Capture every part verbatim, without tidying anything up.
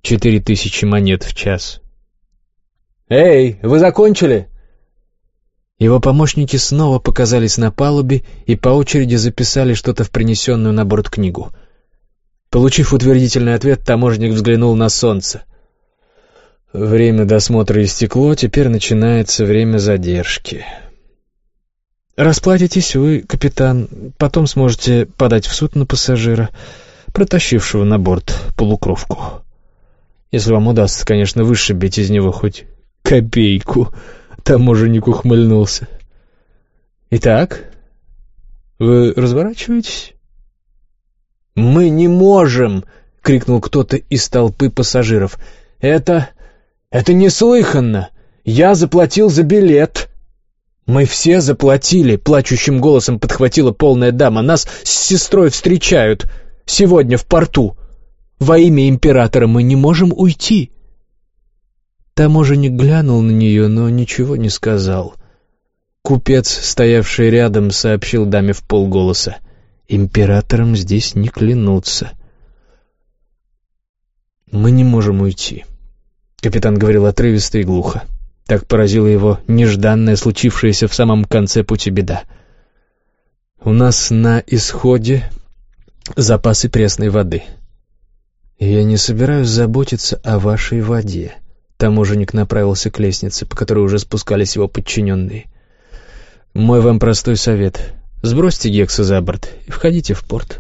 Четыре тысячи монет в час. «Эй, вы закончили?» Его помощники снова показались на палубе и по очереди записали что-то в принесенную на борт книгу. Получив утвердительный ответ, таможенник взглянул на солнце. «Время досмотра истекло, теперь начинается время задержки. Расплатитесь вы, капитан, потом сможете подать в суд на пассажира, протащившего на борт полукровку. Если вам удастся, конечно, вышибить из него хоть копейку». Таможенник ухмыльнулся. «Итак, вы разворачиваетесь?» «Мы не можем!» — крикнул кто-то из толпы пассажиров. «Это... это неслыханно! Я заплатил за билет!» «Мы все заплатили!» — плачущим голосом подхватила полная дама. «Нас с сестрой встречают сегодня в порту. Во имя императора мы не можем уйти!» Таможенник глянул на нее, но ничего не сказал. Купец, стоявший рядом, сообщил даме вполголоса: «Императором здесь не клянутся». «Мы не можем уйти», — капитан говорил отрывисто и глухо. Так поразила его нежданная, случившаяся в самом конце пути беда. «У нас на исходе запасы пресной воды. Я не собираюсь заботиться о вашей воде». Таможенник направился к лестнице, по которой уже спускались его подчиненные. «Мой вам простой совет. Сбросьте Гекса за борт и входите в порт».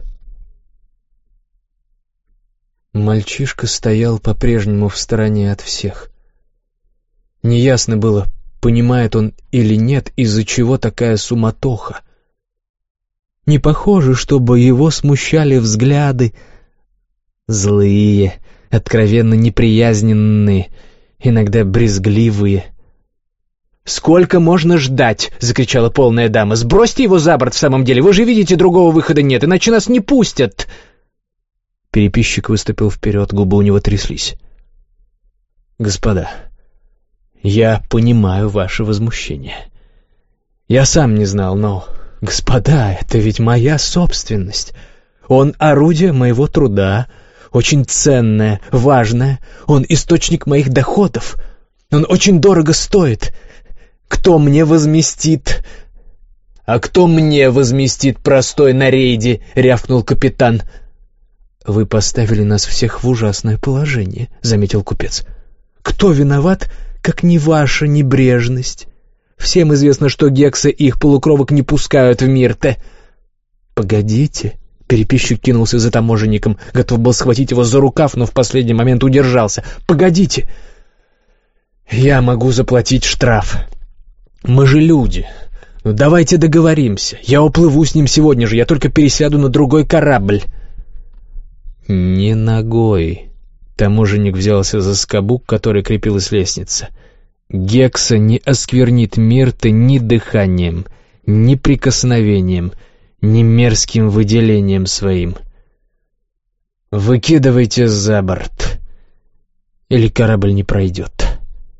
Мальчишка стоял по-прежнему в стороне от всех. Неясно было, понимает он или нет, из-за чего такая суматоха. Не похоже, чтобы его смущали взгляды злые, откровенно неприязненные, иногда брезгливые. «Сколько можно ждать?» — закричала полная дама. «Сбросьте его за борт в самом деле! Вы же видите, другого выхода нет, иначе нас не пустят!» Переписчик выступил вперед, губы у него тряслись. «Господа, я понимаю ваше возмущение. Я сам не знал, но... Господа, это ведь моя собственность. Он орудие моего труда, очень ценное, важное. Он источник моих доходов. Он очень дорого стоит. Кто мне возместит?» «А кто мне возместит, простой на рейде?» — рявкнул капитан. «Вы поставили нас всех в ужасное положение», — заметил купец. «Кто виноват, как не ваша небрежность? Всем известно, что Гекса и их полукровок не пускают в Мирте». «Погодите», — переписчик кинулся за таможенником, готов был схватить его за рукав, но в последний момент удержался. «Погодите! Я могу заплатить штраф. Мы же люди. Давайте договоримся. Я уплыву с ним сегодня же, я только пересяду на другой корабль». «Не ногой». Таможенник взялся за скобу, к которой крепилась лестница. «Гекса не осквернит Мирте ни дыханием, ни прикосновением, ни мерзким выделением своим. Выкидывайте за борт, или корабль не пройдет».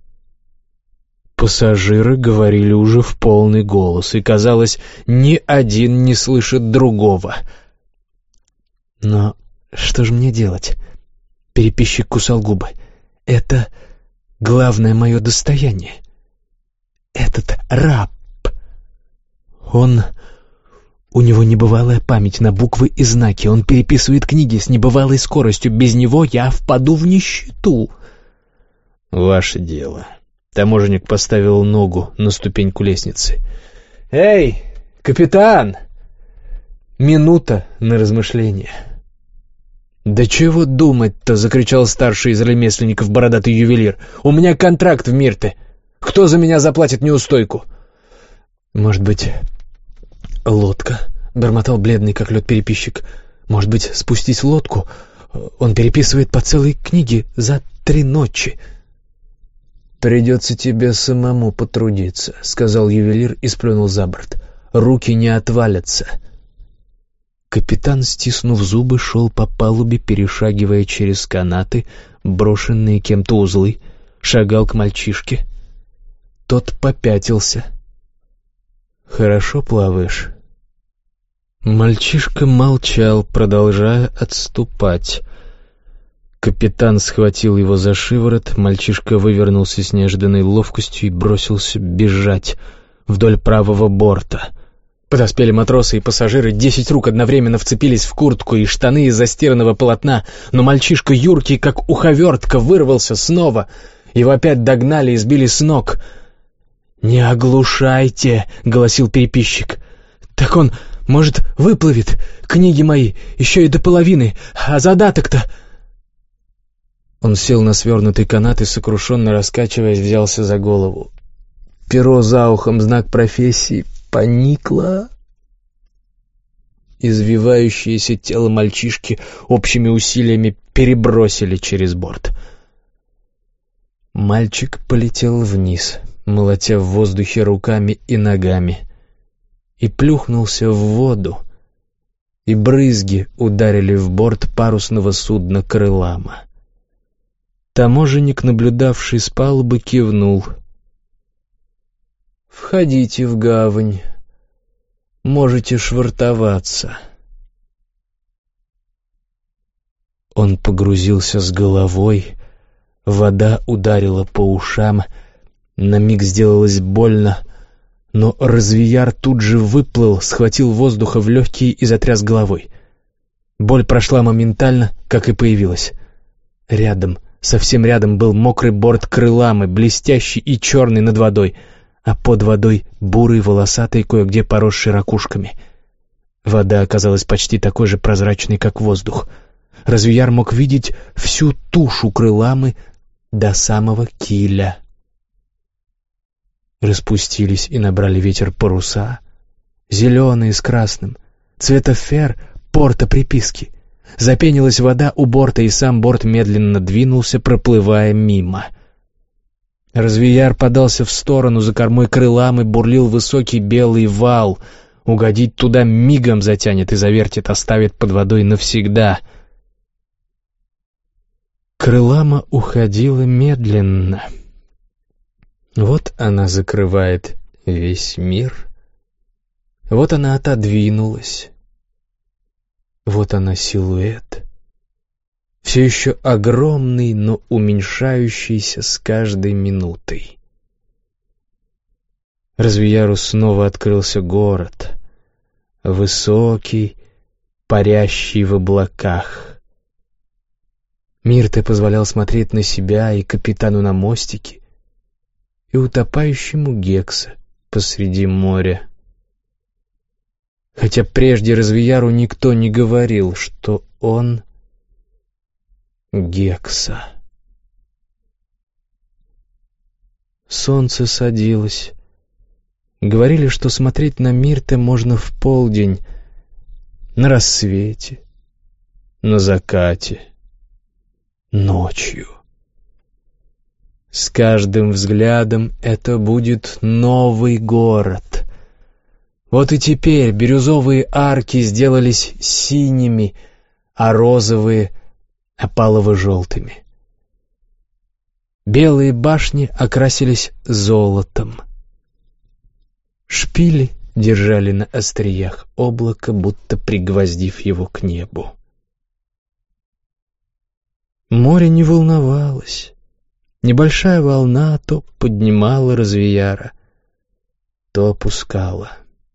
Пассажиры говорили уже в полный голос, и, казалось, ни один не слышит другого. «Но что же мне делать?» Переписчик кусал губы. «Это главное мое достояние. Этот раб. Он... У него небывалая память на буквы и знаки. Он переписывает книги с небывалой скоростью. Без него я впаду в нищету». «Ваше дело». Таможенник поставил ногу на ступеньку лестницы. «Эй, капитан!» Минута на размышление. «Да чего думать-то?» — закричал старший из ремесленников, бородатый ювелир. «У меня контракт в Мирте. Кто за меня заплатит неустойку?» «Может быть, лодка?» — бормотал бледный, как лед, переписчик. «Может быть, спустить в лодку? Он переписывает по целой книге за три ночи». «Придется тебе самому потрудиться», — сказал ювелир и сплюнул за борт. «Руки не отвалятся». Капитан, стиснув зубы, шел по палубе, перешагивая через канаты, брошенные кем-то узлы, шагал к мальчишке. Тот попятился. «Хорошо плаваешь?» Мальчишка молчал, продолжая отступать. Капитан схватил его за шиворот, мальчишка вывернулся с неожиданной ловкостью и бросился бежать вдоль правого борта. Подоспели матросы и пассажиры, десять рук одновременно вцепились в куртку и штаны из застиранного полотна, но мальчишка юркий, как уховертка, вырвался снова. Его опять догнали и сбили с ног. «Не оглушайте!» — голосил переписчик. «Так он, может, выплывет? Книги мои, еще и до половины, а задаток-то...» Он сел на свернутый канат и, сокрушенно раскачиваясь, взялся за голову. Перо за ухом, знак профессии, поникло. Извивающееся тело мальчишки общими усилиями перебросили через борт. Мальчик полетел вниз, молотя в воздухе руками и ногами, и плюхнулся в воду, и брызги ударили в борт парусного судна «Крылама». Таможенник, наблюдавший с палубы, кивнул. «Входите в гавань. Можете швартоваться». Он погрузился с головой, вода ударила по ушам, на миг сделалось больно, но Развияр тут же выплыл, схватил воздуха в легкие и затряс головой. Боль прошла моментально, как и появилась. Рядом, совсем рядом был мокрый борт «Крыламы», блестящий и черный над водой, а под водой бурый, волосатый, кое-где поросший ракушками. Вода оказалась почти такой же прозрачной, как воздух. Развияр мог видеть всю тушу «Крыламы» до самого киля. Распустились и набрали ветер паруса, зеленые с красным, цвета фер порта приписки. Запенилась вода у борта, и сам борт медленно двинулся, проплывая мимо. Развияр подался в сторону, за кормой «Крыламы» бурлил высокий белый вал. Угодить туда мигом затянет и завертит, оставит под водой навсегда. «Крылама» уходила медленно. Вот она закрывает весь мир. Вот она отодвинулась. Вот она силуэт. Все еще огромный, но уменьшающийся с каждой минутой. Развияру снова открылся город. Высокий, парящий в облаках. Мирте позволял смотреть на себя и капитану на мостике, и утопающему Гекса посреди моря. Хотя прежде Развияру никто не говорил, что он Гекса. Солнце садилось. Говорили, что смотреть на Мирте можно в полдень, на рассвете, на закате, ночью. С каждым взглядом это будет новый город. Вот и теперь бирюзовые арки сделались синими, а розовые — опалово-желтыми. Белые башни окрасились золотом. Шпили держали на остриях облако, будто пригвоздив его к небу. Море не волновалось. Небольшая волна то поднимала Развияра, то опускала.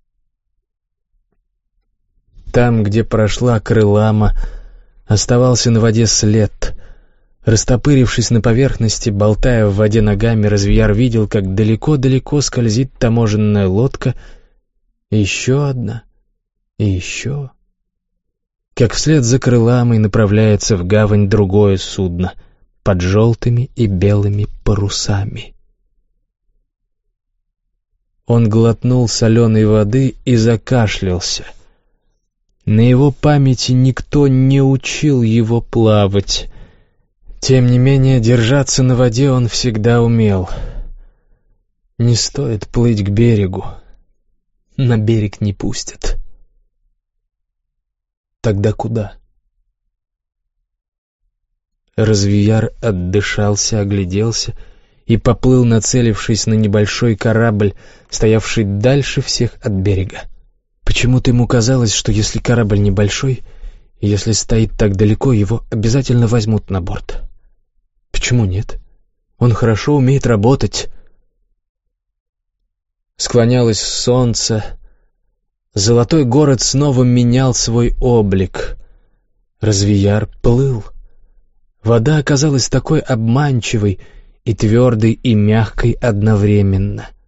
Там, где прошла Крылама, оставался на воде след. Растопырившись на поверхности, болтая в воде ногами, Развияр видел, как далеко-далеко скользит таможенная лодка, и еще одна, и еще. Как вслед за Крыламой направляется в гавань другое судно под желтыми и белыми парусами. Он глотнул соленой воды и закашлялся. На его памяти никто не учил его плавать. Тем не менее, держаться на воде он всегда умел. Не стоит плыть к берегу. На берег не пустят. Тогда куда? Развияр отдышался, огляделся и поплыл, нацелившись на небольшой корабль, стоявший дальше всех от берега. Почему-то ему казалось, что если корабль небольшой, Если стоит так далеко, его обязательно возьмут на борт. Почему нет? Он хорошо умеет работать. Склонялось солнце. Золотой город снова менял свой облик. Развияр плыл. Вода оказалась такой обманчивой и твердой, и мягкой одновременно.